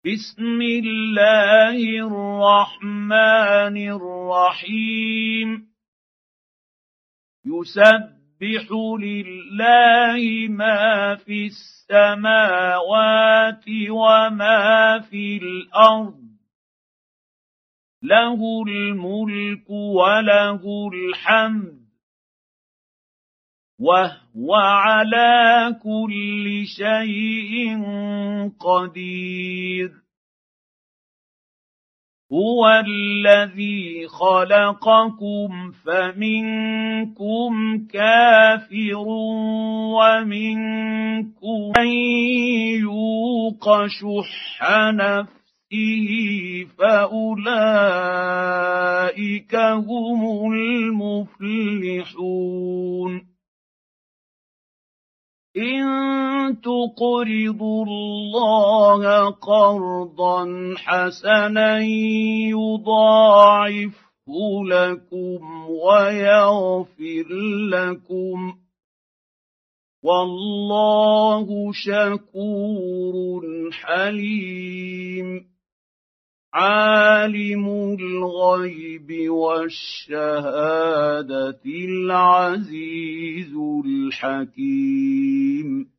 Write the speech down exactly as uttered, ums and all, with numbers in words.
بسم الله الرحمن الرحيم يسبح لله ما في السماوات وما في الأرض له الملك وله الحمد وهو على كل شيء قدير هو الذي خلقكم فمنكم كافر ومنكم من يوق شح نفسه فأولئك هم المفلحون إن تقرضوا الله قرضا حسنا يضاعفه لكم ويغفر لكم والله شكور حليم عالم الغيب والشهادة العزيز الحكيم